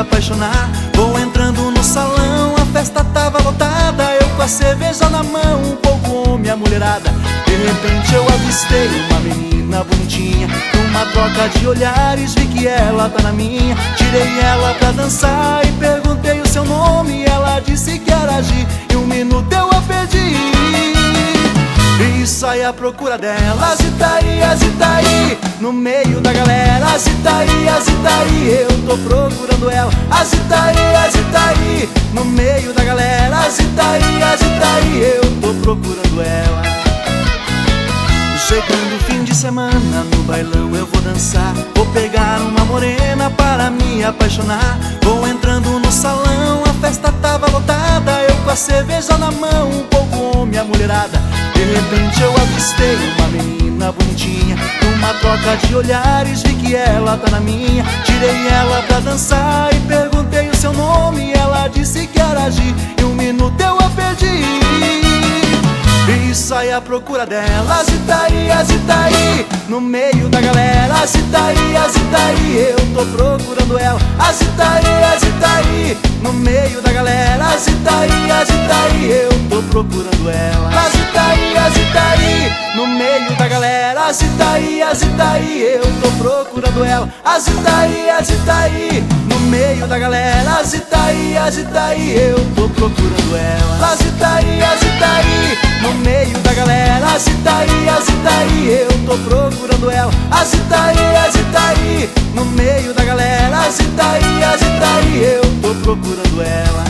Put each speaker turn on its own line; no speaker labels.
apaixonar. Vou entrando no salão, a festa tava lotada. Eu com a cerveja na mão, um pouco homem, a mulherada. De repente eu avistei uma menina bonitinha. Numa troca de olhares vi que ela tá na minha. Tirei ela pra dançar e perguntei o seu nome. Ela disse que era Gi, e 1 minuto eu a perdi. E saí à procura dela, Azitaí, no meio da galera. Azitaí, eu tô procurando ela. Azitaí, no meio da galera. Azitaí, eu tô procurando ela. Chegando o fim de semana, no bailão eu vou dançar. Vou pegar uma morena para me apaixonar. Vou entrando no salão, a festa tava lotada. Eu com a cerveja na mão, um pouco homem, a mulherada. De repente eu avistei uma menina bonitinha. Numa troca de olhares vi que ela tá na minha. Tirei ela pra dançar e perguntei o seu nome. Ela disse que era Gi, e 1 minuto eu a perdi. E saí à procura dela, Azitaí, no meio da galera. Azitaí, eu tô procurando ela. Azitaí, no meio da galera. Azitaí, eu tô procurando ela. Azitaí, no meio da galera. Azitaí, eu tô procurando ela. Azitaí, no meio da galera. Azitaí, eu tô procurando ela. Azitaí, no meio da galera. Azitaí, eu tô procurando ela. Azitaí, no meio da galera. Azitaí, eu tô procurando ela.